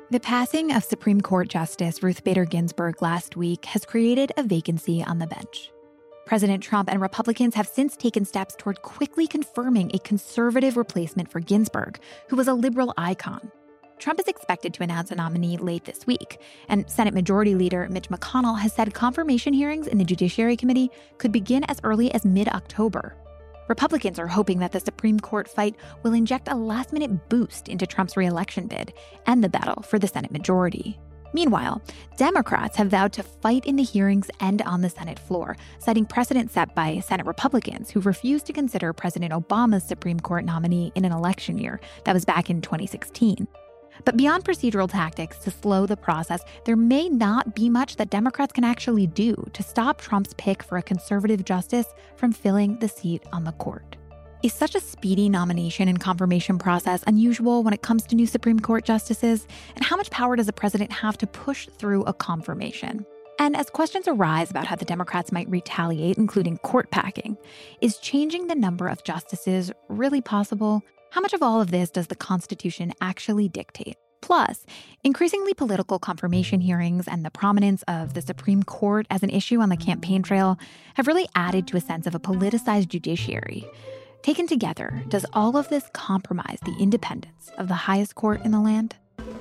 The passing of Supreme Court Justice Ruth Bader Ginsburg last week has created a vacancy on the bench. President Trump and Republicans have since taken steps toward quickly confirming a conservative replacement for Ginsburg, who was a liberal icon. Trump is expected to announce a nominee late this week, and Senate Majority Leader Mitch McConnell has said confirmation hearings in the Judiciary Committee could begin as early as mid-October. Republicans are hoping that the Supreme Court fight will inject a last-minute boost into Trump's re-election bid and the battle for the Senate majority. Meanwhile, Democrats have vowed to fight in the hearings and on the Senate floor, citing precedent set by Senate Republicans who refused to consider President Obama's Supreme Court nominee in an election year that was back in 2016. But beyond procedural tactics to slow the process, there may not be much that Democrats can actually do to stop Trump's pick for a conservative justice from filling the seat on the court. Is such a speedy nomination and confirmation process unusual when it comes to new Supreme Court justices? And how much power does a president have to push through a confirmation? And as questions arise about how the Democrats might retaliate, including court packing, is changing the number of justices really possible? How much of all of this does the Constitution actually dictate? Plus, increasingly political confirmation hearings and the prominence of the Supreme Court as an issue on the campaign trail have really added to a sense of a politicized judiciary. Taken together, does all of this compromise the independence of the highest court in the land?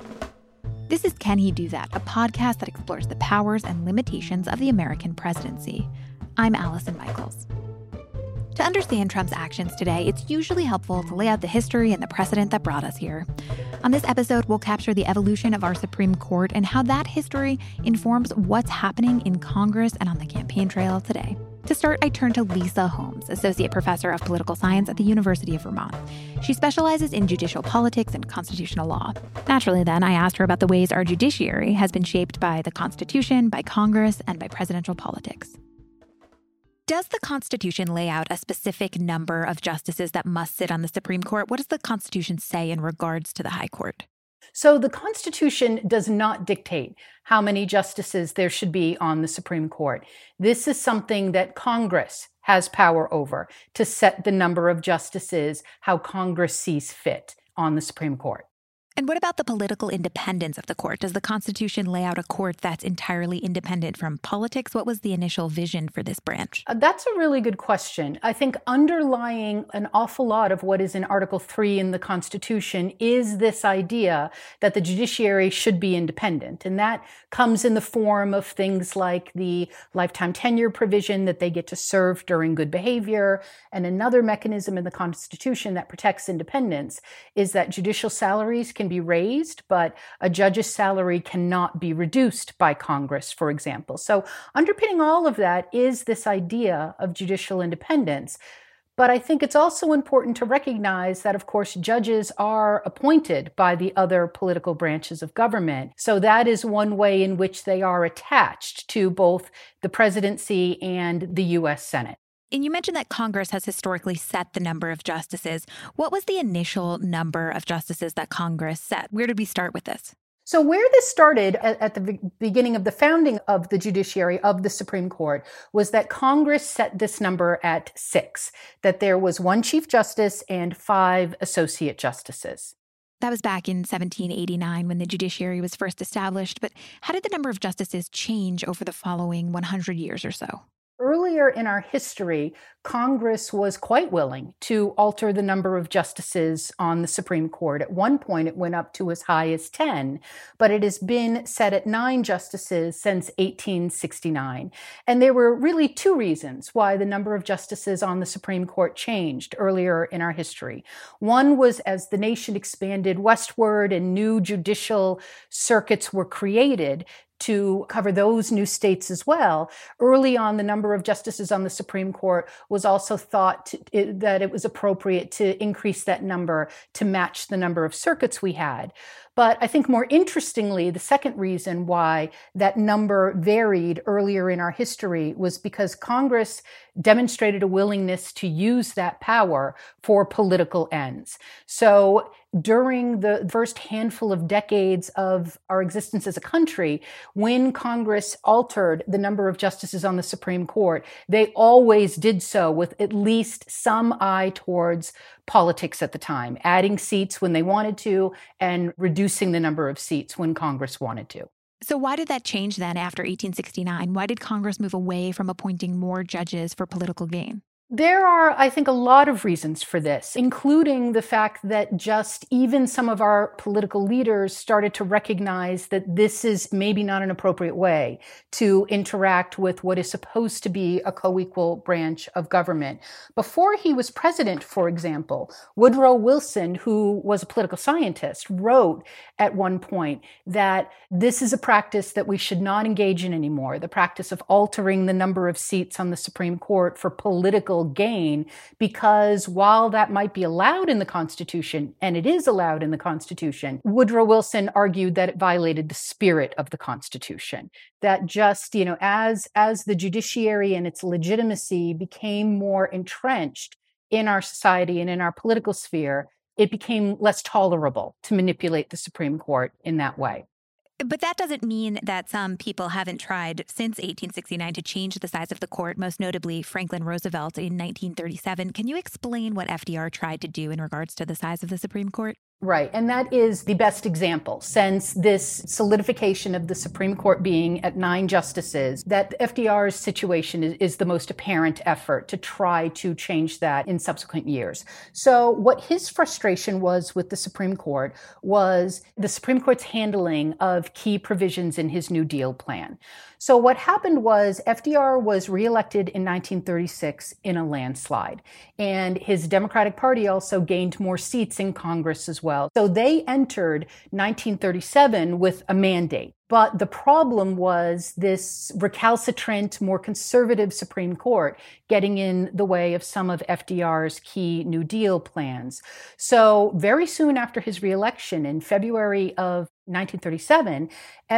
This is Can He Do That, a podcast that explores the powers and limitations of the American presidency. I'm Allison Michaels. To understand Trump's actions today, it's usually helpful to lay out the history and the precedent that brought us here. On this episode, we'll capture the evolution of our Supreme Court and how that history informs what's happening in Congress and on the campaign trail today. To start, I turn to Lisa Holmes, Associate Professor of Political Science at the University of Vermont. She specializes in judicial politics and constitutional law. Naturally, then, I asked her about the ways our judiciary has been shaped by the Constitution, by Congress, and by presidential politics. Does the Constitution lay out a specific number of justices that must sit on the Supreme Court? What does the Constitution say in regards to the High Court? So the Constitution does not dictate how many justices there should be on the Supreme Court. This is something that Congress has power over, to set the number of justices how Congress sees fit on the Supreme Court. And what about the political independence of the court? Does the Constitution lay out a court that's entirely independent from politics? What was the initial vision for this branch? That's a really good question. I think underlying an awful lot of what is in Article 3 in the Constitution is this idea that the judiciary should be independent. And that comes in the form of things like the lifetime tenure provision that they get to serve during good behavior. And another mechanism in the Constitution that protects independence is that judicial salaries can be raised, but a judge's salary cannot be reduced by Congress, for example. So underpinning all of that is this idea of judicial independence. But I think it's also important to recognize that, of course, judges are appointed by the other political branches of government. So that is one way in which they are attached to both the presidency and the U.S. Senate. And you mentioned that Congress has historically set the number of justices. What was the initial number of justices that Congress set? Where did we start with this? So where this started at the beginning of the founding of the judiciary of the Supreme Court was that Congress set this number at 6, that there was 1 Chief Justice and 5 Associate Justices. That was back in 1789 when the judiciary was first established. But how did the number of justices change over the following 100 years or so? Earlier in our history, Congress was quite willing to alter the number of justices on the Supreme Court. At one point, it went up to as high as 10, but it has been set at 9 justices since 1869. And there were really 2 reasons why the number of justices on the Supreme Court changed earlier in our history. One was as the nation expanded westward and new judicial circuits were created, to cover those new states as well. Early on, the number of justices on the Supreme Court was also thought that it was appropriate to increase that number to match the number of circuits we had. But I think more interestingly, the second reason why that number varied earlier in our history was because Congress demonstrated a willingness to use that power for political ends. So during the first handful of decades of our existence as a country, when Congress altered the number of justices on the Supreme Court, they always did so with at least some eye towards politics at the time, adding seats when they wanted to and reducing the number of seats when Congress wanted to. So why did that change then after 1869? Why did Congress move away from appointing more judges for political gain? There are, I think, a lot of reasons for this, including the fact that just even some of our political leaders started to recognize that this is maybe not an appropriate way to interact with what is supposed to be a co-equal branch of government. Before he was president, for example, Woodrow Wilson, who was a political scientist, wrote at one point that this is a practice that we should not engage in anymore, the practice of altering the number of seats on the Supreme Court for political gain, because while that might be allowed in the Constitution, and it is allowed in the Constitution, Woodrow Wilson argued that it violated the spirit of the Constitution. That just, as the judiciary and its legitimacy became more entrenched in our society and in our political sphere, it became less tolerable to manipulate the Supreme Court in that way. But that doesn't mean that some people haven't tried since 1869 to change the size of the court, most notably Franklin Roosevelt in 1937. Can you explain what FDR tried to do in regards to the size of the Supreme Court? Right. And that is the best example, since this solidification of the Supreme Court being at 9 justices, that FDR's situation is the most apparent effort to try to change that in subsequent years. So what his frustration was with the Supreme Court was the Supreme Court's handling of key provisions in his New Deal plan. So what happened was FDR was reelected in 1936 in a landslide, and his Democratic Party also gained more seats in Congress as well. So they entered 1937 with a mandate. But the problem was this recalcitrant, more conservative Supreme Court getting in the way of some of FDR's key New Deal plans. So very soon after his reelection in February of 1937,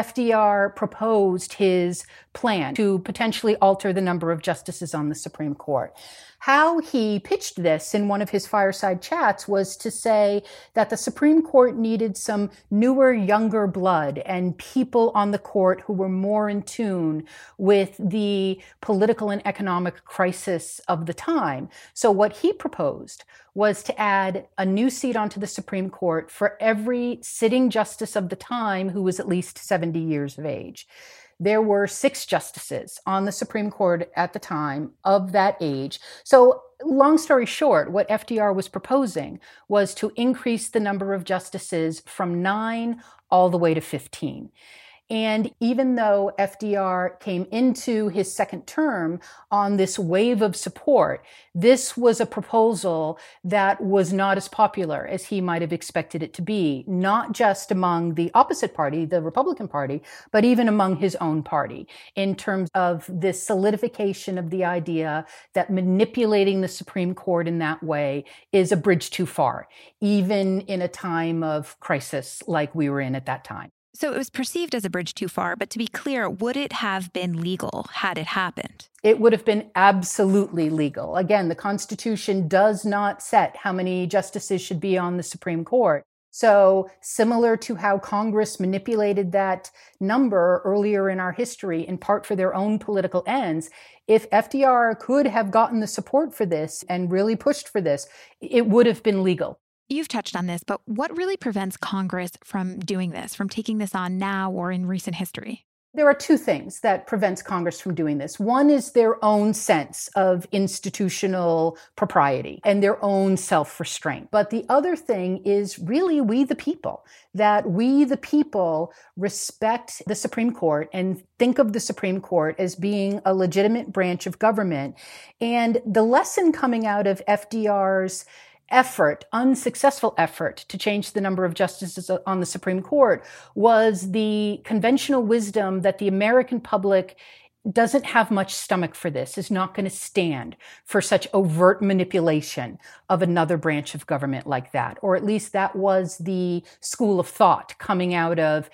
FDR proposed his plan to potentially alter the number of justices on the Supreme Court. How he pitched this in one of his fireside chats was to say that the Supreme Court needed some newer, younger blood and people on the court who were more in tune with the political and economic crisis of the time. So what he proposed was to add a new seat onto the Supreme Court for every sitting justice of the time who was at least 70 years of age. There were 6 justices on the Supreme Court at the time of that age. So long story short, what FDR was proposing was to increase the number of justices from 9 all the way to 15. And even though FDR came into his second term on this wave of support, this was a proposal that was not as popular as he might have expected it to be, not just among the opposite party, the Republican Party, but even among his own party, in terms of this solidification of the idea that manipulating the Supreme Court in that way is a bridge too far, even in a time of crisis like we were in at that time. So it was perceived as a bridge too far, but to be clear, would it have been legal had it happened? It would have been absolutely legal. Again, the Constitution does not set how many justices should be on the Supreme Court. So similar to how Congress manipulated that number earlier in our history, in part for their own political ends, if FDR could have gotten the support for this and really pushed for this, it would have been legal. You've touched on this, but what really prevents Congress from doing this, from taking this on now or in recent history? There are 2 things that prevents Congress from doing this. One is their own sense of institutional propriety and their own self-restraint. But the other thing is really we the people, that we the people respect the Supreme Court and think of the Supreme Court as being a legitimate branch of government. And the lesson coming out of FDR's unsuccessful effort to change the number of justices on the Supreme Court was the conventional wisdom that the American public doesn't have much stomach for this, is not going to stand for such overt manipulation of another branch of government like that. Or at least that was the school of thought coming out of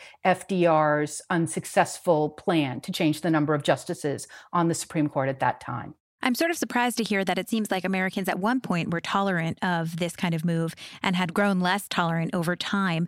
FDR's unsuccessful plan to change the number of justices on the Supreme Court at that time. I'm sort of surprised to hear that it seems like Americans at one point were tolerant of this kind of move and had grown less tolerant over time.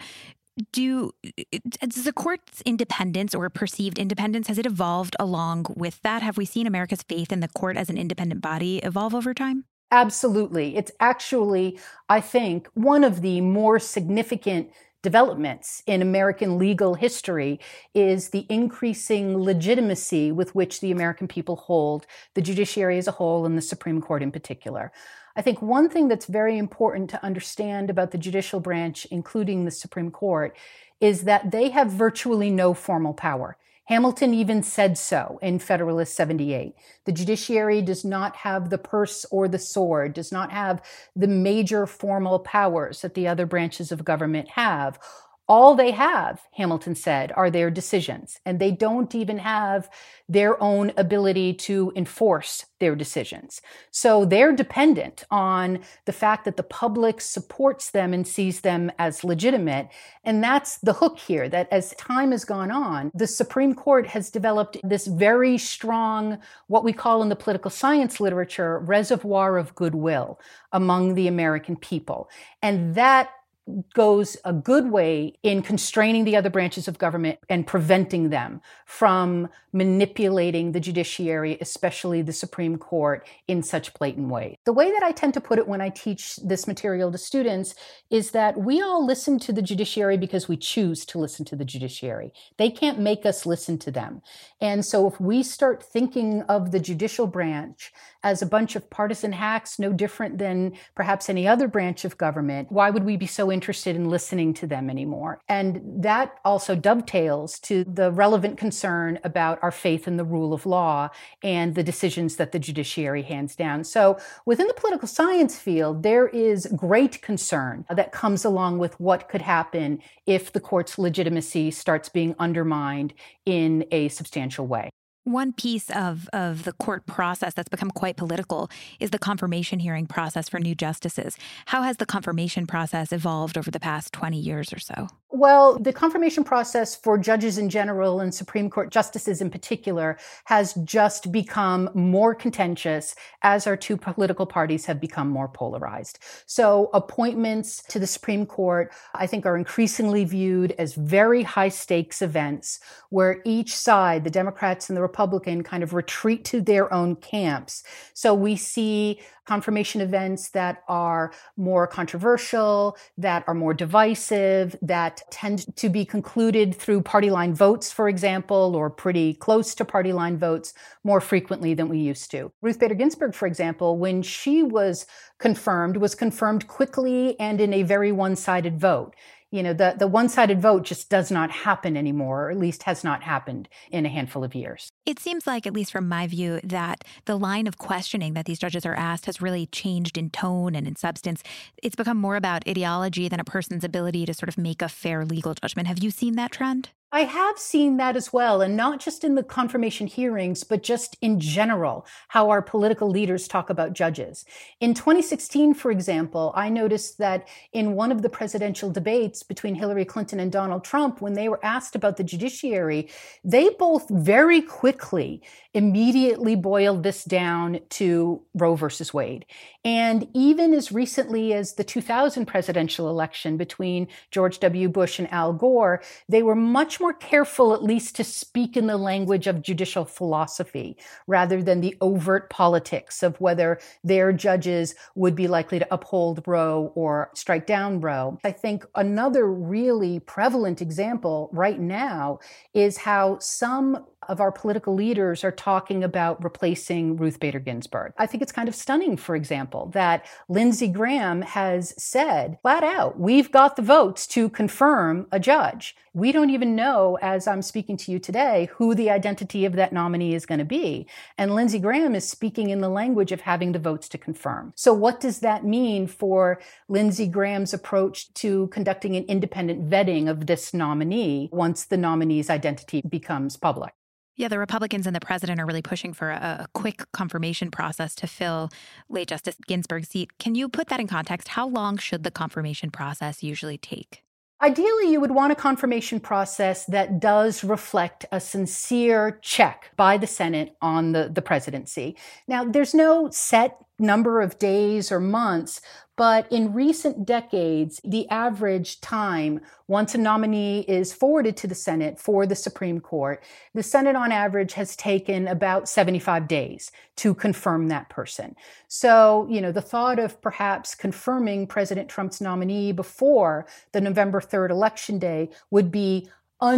Does the court's independence or perceived independence, has it evolved along with that? Have we seen America's faith in the court as an independent body evolve over time? Absolutely. It's actually, I think, one of the more significant developments in American legal history is the increasing legitimacy with which the American people hold the judiciary as a whole and the Supreme Court in particular. I think one thing that's very important to understand about the judicial branch, including the Supreme Court, is that they have virtually no formal power. Hamilton even said so in Federalist 78. The judiciary does not have the purse or the sword, does not have the major formal powers that the other branches of government have. All they have, Hamilton said, are their decisions, and they don't even have their own ability to enforce their decisions. So they're dependent on the fact that the public supports them and sees them as legitimate. And that's the hook here, that as time has gone on, the Supreme Court has developed this very strong, what we call in the political science literature, reservoir of goodwill among the American people. And that goes a good way in constraining the other branches of government and preventing them from manipulating the judiciary, especially the Supreme Court, in such blatant ways. The way that I tend to put it when I teach this material to students is that we all listen to the judiciary because we choose to listen to the judiciary. They can't make us listen to them. And so if we start thinking of the judicial branch as a bunch of partisan hacks, no different than perhaps any other branch of government, why would we be so interested in listening to them anymore? And that also dovetails to the relevant concern about our faith in the rule of law and the decisions that the judiciary hands down. So within the political science field, there is great concern that comes along with what could happen if the court's legitimacy starts being undermined in a substantial way. One piece of the court process that's become quite political is the confirmation hearing process for new justices. How has the confirmation process evolved over the past 20 years or so? Well, the confirmation process for judges in general and Supreme Court justices in particular has just become more contentious as our two political parties have become more polarized. So appointments to the Supreme Court, I think, are increasingly viewed as very high stakes events where each side, the Democrats and the Republican, kind of retreat to their own camps. So we see confirmation events that are more controversial, that are more divisive, that tend to be concluded through party line votes, for example, or pretty close to party line votes more frequently than we used to. Ruth Bader Ginsburg, for example, when she was confirmed quickly and in a very one-sided vote. You know, the one-sided vote just does not happen anymore, or at least has not happened in a handful of years. It seems like, at least from my view, that the line of questioning that these judges are asked has really changed in tone and in substance. It's become more about ideology than a person's ability to sort of make a fair legal judgment. Have you seen that trend? I have seen that as well, and not just in the confirmation hearings, but just in general, how our political leaders talk about judges. In 2016, for example, I noticed that in one of the presidential debates between Hillary Clinton and Donald Trump, when they were asked about the judiciary, they both very quickly immediately boiled this down to Roe versus Wade. And even as recently as the 2000 presidential election between George W. Bush and Al Gore, they were much more careful, at least, to speak in the language of judicial philosophy rather than the overt politics of whether their judges would be likely to uphold Roe or strike down Roe. I think another really prevalent example right now is how some of our political leaders are talking about replacing Ruth Bader Ginsburg. I think it's kind of stunning, for example, that Lindsey Graham has said flat out, we've got the votes to confirm a judge. We don't even know, as I'm speaking to you today, who the identity of that nominee is going to be. And Lindsey Graham is speaking in the language of having the votes to confirm. So what does that mean for Lindsey Graham's approach to conducting an independent vetting of this nominee once the nominee's identity becomes public? Yeah, the Republicans and the president are really pushing for a quick confirmation process to fill late Justice Ginsburg's seat. Can you put that in context? How long should the confirmation process usually take? Ideally, you would want a confirmation process that does reflect a sincere check by the Senate on the presidency. Now, there's no set number of days or months, but in recent decades, the average time once a nominee is forwarded to the Senate for the Supreme Court, the Senate on average has taken about 75 days to confirm that person. So, the thought of perhaps confirming President Trump's nominee before the November 3rd election day would be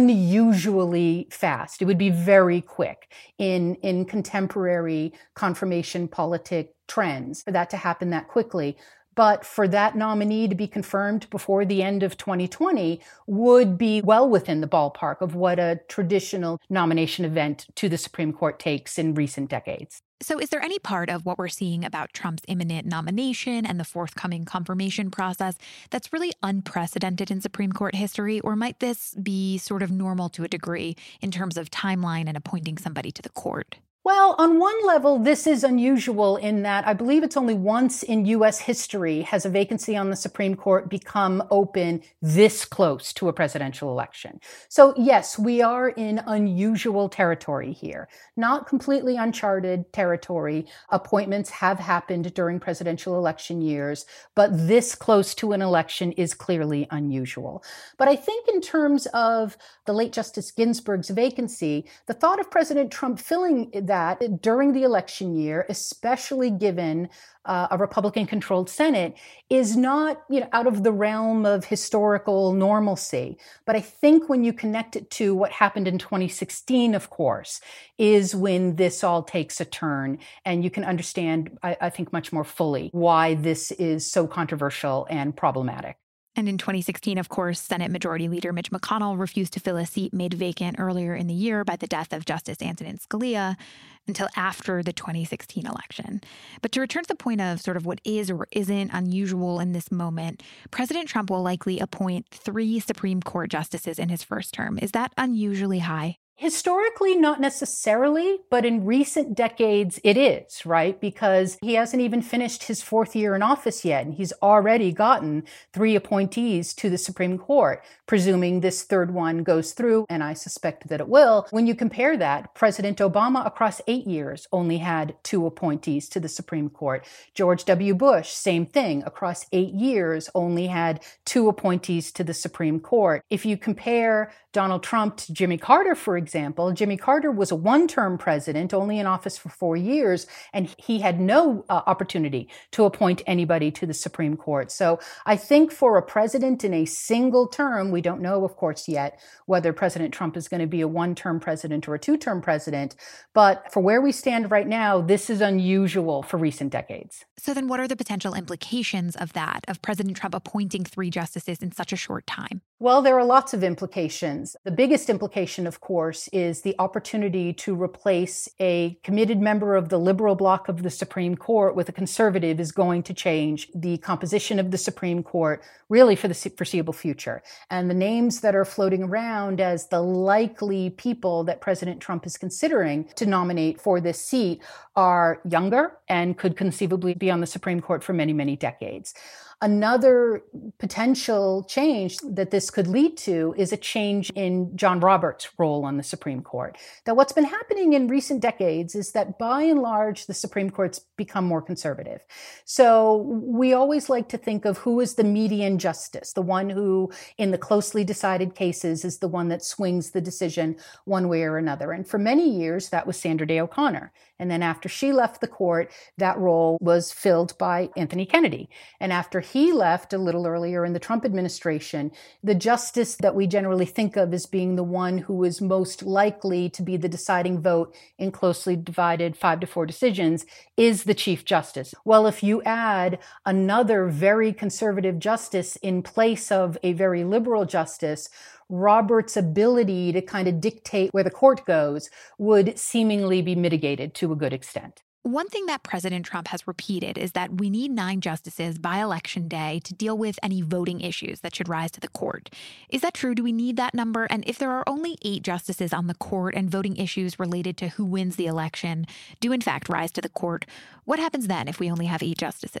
unusually fast. It would be very quick in contemporary confirmation politic trends for that to happen that quickly. But for that nominee to be confirmed before the end of 2020 would be well within the ballpark of what a traditional nomination event to the Supreme Court takes in recent decades. So is there any part of what we're seeing about Trump's imminent nomination and the forthcoming confirmation process that's really unprecedented in Supreme Court history? Or might this be sort of normal to a degree in terms of timeline and appointing somebody to the court? Well, on one level, this is unusual in that I believe it's only once in U.S. history has a vacancy on the Supreme Court become open this close to a presidential election. So yes, we are in unusual territory here, not completely uncharted territory. Appointments have happened during presidential election years, but this close to an election is clearly unusual. But I think in terms of the late Justice Ginsburg's vacancy, the thought of President Trump filling that during the election year, especially given a Republican-controlled Senate, is not out of the realm of historical normalcy. But I think when you connect it to what happened in 2016, of course, is when this all takes a turn. And you can understand, I think, much more fully why this is so controversial and problematic. And in 2016, of course, Senate Majority Leader Mitch McConnell refused to fill a seat made vacant earlier in the year by the death of Justice Antonin Scalia until after the 2016 election. But to return to the point of sort of what is or isn't unusual in this moment, President Trump will likely appoint 3 Supreme Court justices in his first term. Is that unusually high? Historically, not necessarily, but in recent decades, it is, right? Because he hasn't even finished his 4th year in office yet, and he's already gotten 3 appointees to the Supreme Court, presuming this 3rd one goes through, and I suspect that it will. When you compare that, President Obama across 8 years only had 2 appointees to the Supreme Court. George W. Bush, same thing, across 8 years only had 2 appointees to the Supreme Court. If you compare Donald Trump to Jimmy Carter, for example, Jimmy Carter was a one-term president, only in office for 4 years, and he had no opportunity to appoint anybody to the Supreme Court. So I think for a president in a single term, we don't know, of course, yet whether President Trump is going to be a one-term president or a 2-term president, but for where we stand right now, this is unusual for recent decades. So then what are the potential implications of that, of President Trump appointing 3 justices in such a short time? Well, there are lots of implications. The biggest implication, of course, is the opportunity to replace a committed member of the liberal bloc of the Supreme Court with a conservative is going to change the composition of the Supreme Court really for the foreseeable future. And the names that are floating around as the likely people that President Trump is considering to nominate for this seat are younger and could conceivably be on the Supreme Court for many, many decades. Another potential change that this could lead to is a change in John Roberts' role on the Supreme Court. Now, what's been happening in recent decades is that by and large, the Supreme Court's become more conservative. So we always like to think of who is the median justice, the one who, in the closely decided cases, is the one that swings the decision one way or another. And for many years, that was Sandra Day O'Connor. And then after she left the court, that role was filled by Anthony Kennedy. And after he left a little earlier in the Trump administration, the justice that we generally think of as being the one who is most likely to be the deciding vote in closely divided 5-4 decisions is the Chief Justice. Well, if you add another very conservative justice in place of a very liberal justice, Roberts' ability to kind of dictate where the court goes would seemingly be mitigated to a good extent. One thing that President Trump has repeated is that we need 9 justices by Election Day to deal with any voting issues that should rise to the court. Is that true? Do we need that number? And if there are only 8 justices on the court and voting issues related to who wins the election do in fact rise to the court, what happens then if we only have 8 justices?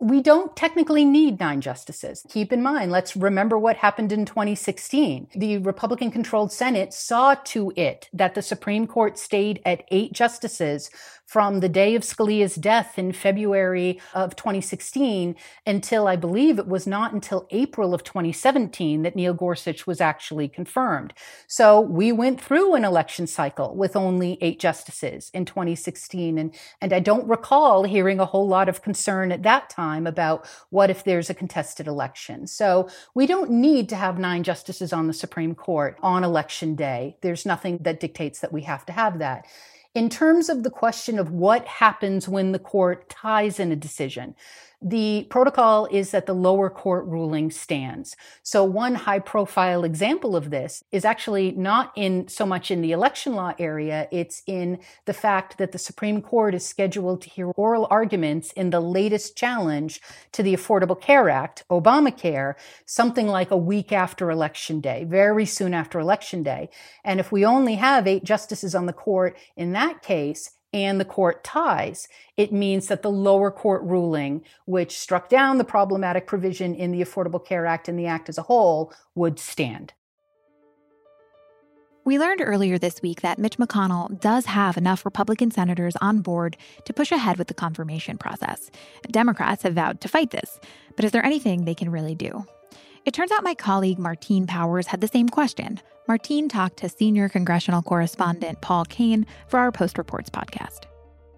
We don't technically need 9 justices. Keep in mind, let's remember what happened in 2016. The Republican-controlled Senate saw to it that the Supreme Court stayed at 8 justices from the day of Scalia's death in February of 2016 until, I believe it was not until April of 2017 that Neil Gorsuch was actually confirmed. So we went through an election cycle with only 8 justices in 2016. And I don't recall hearing a whole lot of concern at that time about what if there's a contested election. So we don't need to have 9 justices on the Supreme Court on election day. There's nothing that dictates that we have to have that. In terms of the question of what happens when the court ties in a decision, the protocol is that the lower court ruling stands. So one high-profile example of this is actually not in so much in the election law area, it's in the fact that the Supreme Court is scheduled to hear oral arguments in the latest challenge to the Affordable Care Act, Obamacare, something like a week after Election Day, very soon after Election Day. And if we only have 8 justices on the court in that case, and the court ties, it means that the lower court ruling, which struck down the problematic provision in the Affordable Care Act and the Act as a whole, would stand. We learned earlier this week that Mitch McConnell does have enough Republican senators on board to push ahead with the confirmation process. Democrats have vowed to fight this, but is there anything they can really do? It turns out my colleague Martine Powers had the same question. Martine talked to senior congressional correspondent Paul Kane for our Post Reports podcast.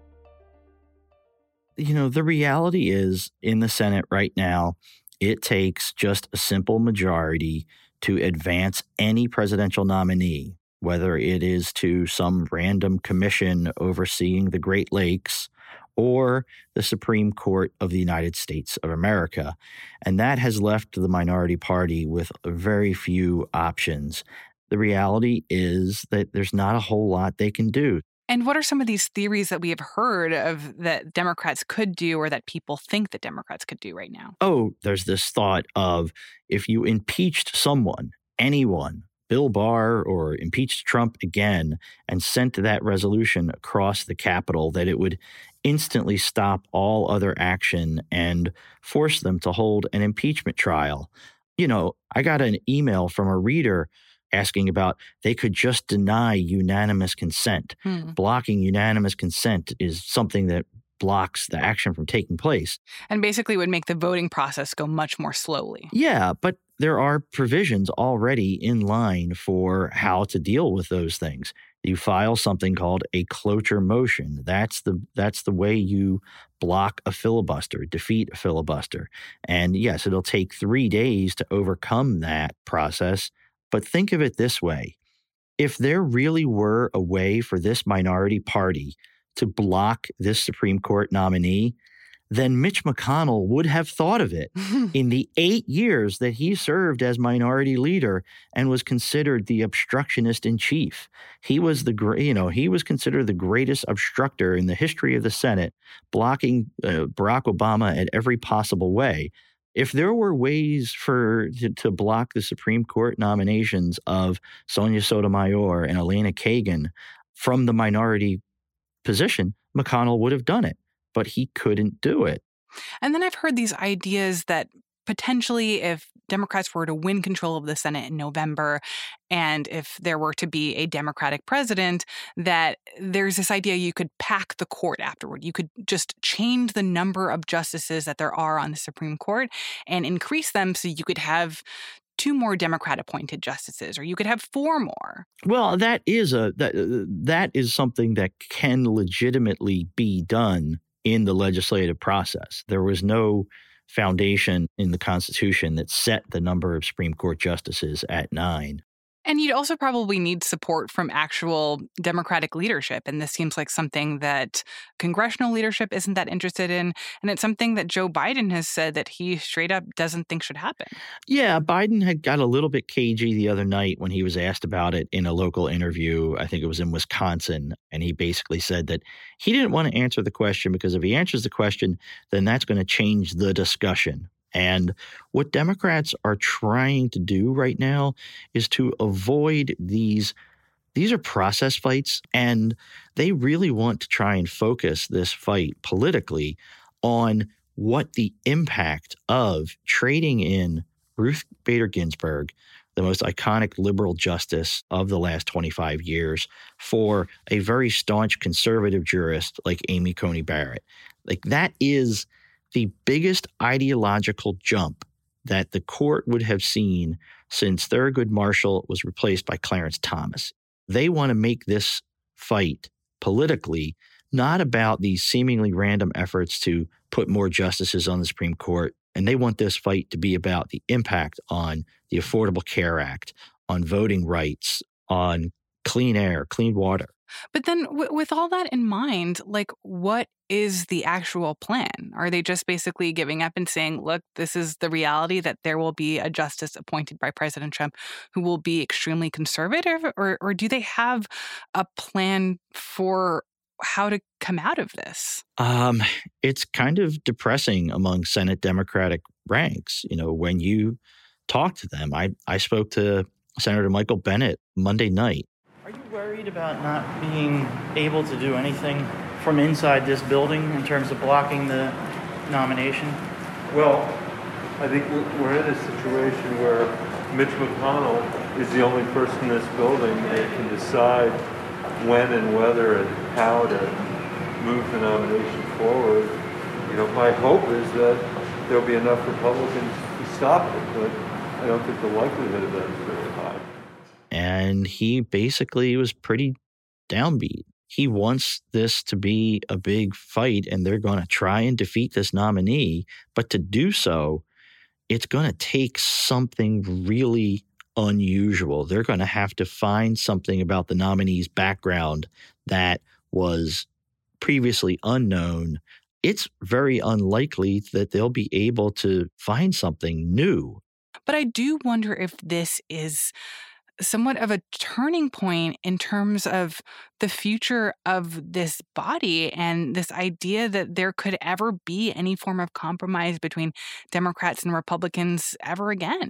You know, the reality is in the Senate right now, it takes just a simple majority to advance any presidential nominee, whether it is to some random commission overseeing the Great Lakes or the Supreme Court of the United States of America. And that has left the minority party with very few options. The reality is that there's not a whole lot they can do. And what are some of these theories that we have heard of that Democrats could do or that people think that Democrats could do right now? Oh, there's this thought of if you impeached someone, anyone, Bill Barr, or impeached Trump again and sent that resolution across the Capitol, that it would instantly stop all other action and force them to hold an impeachment trial. You know, I got an email from a reader asking about they could just deny unanimous consent. Blocking unanimous consent is something that blocks the action from taking place. And basically would make the voting process go much more slowly. Yeah, but there are provisions already in line for how to deal with those things. You file something called a cloture motion. That's the way you block a filibuster, defeat a filibuster. And yes, it'll take 3 days to overcome that process. But think of it this way. If there really were a way for this minority party to block this Supreme Court nominee, then Mitch McConnell would have thought of it in the 8 years that he served as minority leader and was considered the obstructionist in chief. He was he was considered the greatest obstructor in the history of the Senate, blocking Barack Obama at every possible way. If there were ways to block the Supreme Court nominations of Sonia Sotomayor and Elena Kagan from the minority position, McConnell would have done it, but he couldn't do it. And then I've heard these ideas that potentially if Democrats were to win control of the Senate in November, and if there were to be a Democratic president, that there's this idea you could pack the court afterward. You could just change the number of justices that there are on the Supreme Court and increase them so you could have 2 more Democrat-appointed justices, or you could have 4 more. Well, that is something that can legitimately be done in the legislative process. There was no foundation in the Constitution that set the number of Supreme Court justices at 9. And you'd also probably need support from actual Democratic leadership. And this seems like something that congressional leadership isn't that interested in. And it's something that Joe Biden has said that he straight up doesn't think should happen. Yeah, Biden had got a little bit cagey the other night when he was asked about it in a local interview. I think it was in Wisconsin. And he basically said that he didn't want to answer the question because if he answers the question, then that's going to change the discussion. And what Democrats are trying to do right now is to avoid these are process fights, and they really want to try and focus this fight politically on what the impact of trading in Ruth Bader Ginsburg, the most iconic liberal justice of the last 25 years, for a very staunch conservative jurist like Amy Coney Barrett. Like, that is the biggest ideological jump that the court would have seen since Thurgood Marshall was replaced by Clarence Thomas. They want to make this fight politically not about these seemingly random efforts to put more justices on the Supreme Court. And they want this fight to be about the impact on the Affordable Care Act, on voting rights, on clean air, clean water. But then with all that in mind, like, what is the actual plan? Are they just basically giving up and saying, look, this is the reality that there will be a justice appointed by President Trump who will be extremely conservative? Or do they have a plan for how to come out of this? It's kind of depressing among Senate Democratic ranks. You know, when you talk to them, I spoke to Senator Michael Bennet Monday night. Are you worried about not being able to do anything from inside this building in terms of blocking the nomination? Well, I think we're in a situation where Mitch McConnell is the only person in this building that can decide when and whether and how to move the nomination forward. You know, my hope is that there'll be enough Republicans to stop it, but I don't think the likelihood of that is very high. And he basically was pretty downbeat. He wants this to be a big fight, and they're going to try and defeat this nominee. But to do so, it's going to take something really unusual. They're going to have to find something about the nominee's background that was previously unknown. It's very unlikely that they'll be able to find something new. But I do wonder if this is somewhat of a turning point in terms of the future of this body and this idea that there could ever be any form of compromise between Democrats and Republicans ever again.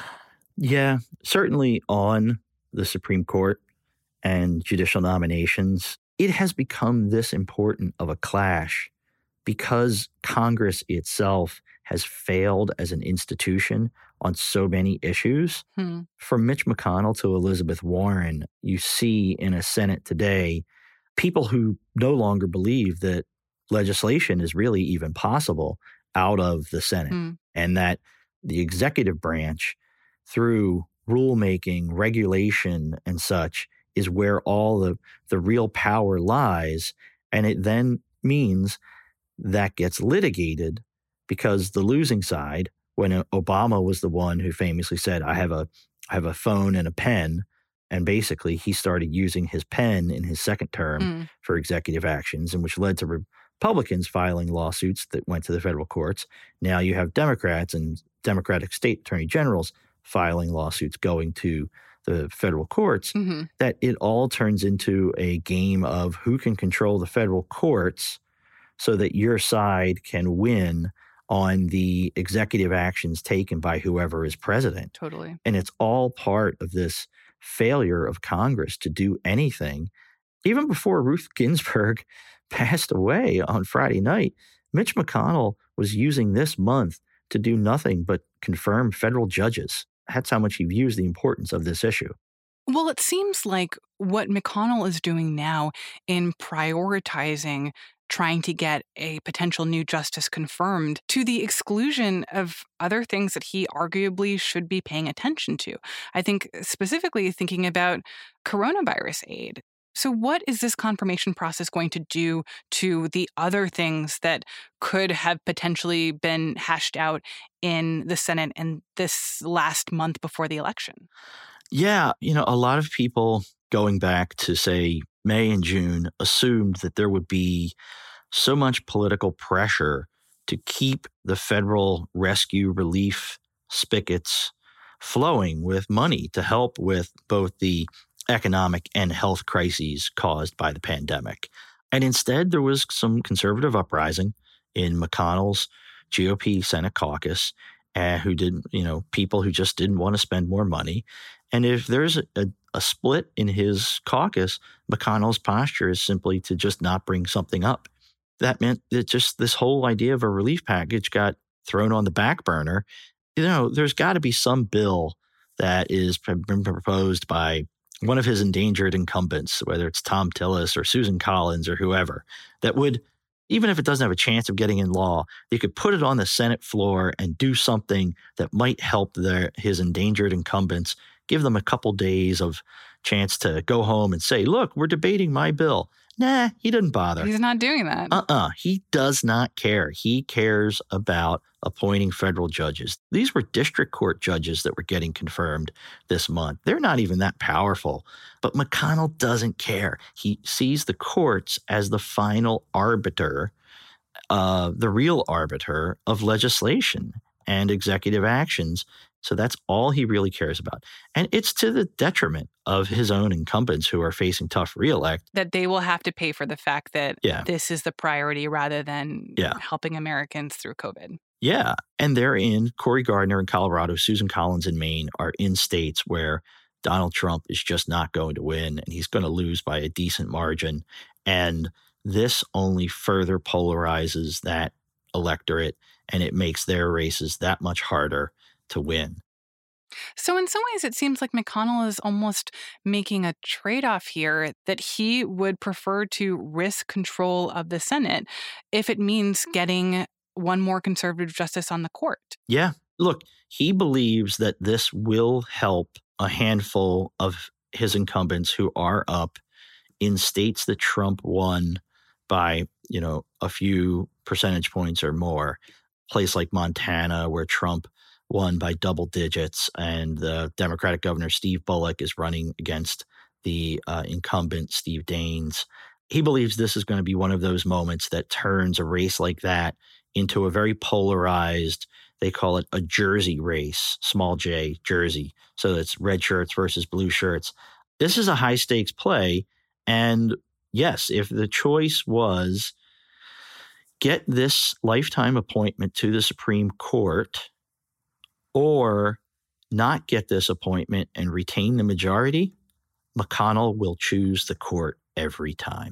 Yeah, certainly on the Supreme Court and judicial nominations, it has become this important of a clash because Congress itself has failed as an institution on so many issues. From Mitch McConnell to Elizabeth Warren, you see in a Senate today people who no longer believe that legislation is really even possible out of the Senate, and that the executive branch, through rulemaking, regulation, and such, is where all the real power lies. And it then means that gets litigated because the losing side, when Obama was the one who famously said, I have a phone and a pen, and basically he started using his pen in his second term for executive actions, and which led to Republicans filing lawsuits that went to the federal courts. Now you have Democrats and Democratic state attorney generals filing lawsuits going to the federal courts, that it all turns into a game of who can control the federal courts so that your side can win on the executive actions taken by whoever is president. Totally. And it's all part of this failure of Congress to do anything. Even before Ruth Ginsburg passed away on Friday night, Mitch McConnell was using this month to do nothing but confirm federal judges. That's how much he views the importance of this issue. Well, it seems like what McConnell is doing now in prioritizing trying to get a potential new justice confirmed to the exclusion of other things that he arguably should be paying attention to. I think specifically thinking about coronavirus aid. So what is this confirmation process going to do to the other things that could have potentially been hashed out in the Senate in this last month before the election? Yeah, a lot of people going back to, say, May and June assumed that there would be so much political pressure to keep the federal rescue relief spigots flowing with money to help with both the economic and health crises caused by the pandemic. And instead, there was some conservative uprising in McConnell's GOP Senate caucus, people who just didn't want to spend more money. And if there's a split in his caucus, McConnell's posture is simply to just not bring something up. that meant that just this whole idea of a relief package got thrown on the back burner. There's got to be some bill that is been proposed by one of his endangered incumbents, whether it's Thom Tillis or Susan Collins or whoever, that would, even if it doesn't have a chance of getting in law, they could put it on the Senate floor and do something that might help his endangered incumbents, give them a couple days of chance to go home and say, look, we're debating my bill. Nah, he doesn't bother. He's not doing that. He does not care. He cares about appointing federal judges. These were district court judges that were getting confirmed this month. They're not even that powerful. But McConnell doesn't care. He sees the courts as the final arbiter, the real arbiter of legislation and executive actions. So that's all he really cares about. And it's to the detriment of his own incumbents who are facing tough reelect. That they will have to pay for the fact that this is the priority rather than helping Americans through COVID. Yeah. And they're in, Cory Gardner in Colorado, Susan Collins in Maine are in states where Donald Trump is just not going to win and he's going to lose by a decent margin. And this only further polarizes that electorate and it makes their races that much harder to win. So in some ways, it seems like McConnell is almost making a trade-off here that he would prefer to risk control of the Senate if it means getting one more conservative justice on the court. Yeah. Look, he believes that this will help a handful of his incumbents who are up in states that Trump won by, a few percentage points or more. A place like Montana, where Trump won by double digits, and the Democratic governor, Steve Bullock, is running against the incumbent, Steve Daines. He believes this is going to be one of those moments that turns a race like that into a very polarized, they call it a Jersey race, small j, Jersey. So it's red shirts versus blue shirts. This is a high stakes play. And yes, if the choice was get this lifetime appointment to the Supreme Court or not get this appointment and retain the majority, McConnell will choose the court every time.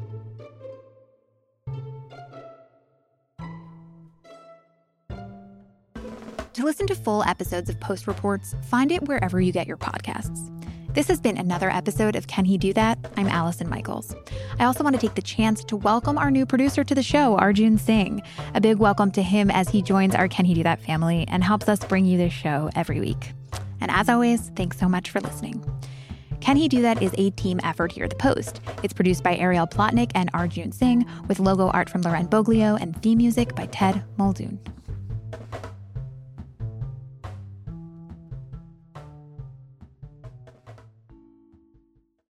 To listen to full episodes of Post Reports, find it wherever you get your podcasts. This has been another episode of Can He Do That? I'm Allison Michaels. I also want to take the chance to welcome our new producer to the show, Arjun Singh. A big welcome to him as he joins our Can He Do That family and helps us bring you this show every week. And as always, thanks so much for listening. Can He Do That is a team effort here at The Post. It's produced by Ariel Plotnick and Arjun Singh, with logo art from Laurent Boglio and theme music by Ted Muldoon.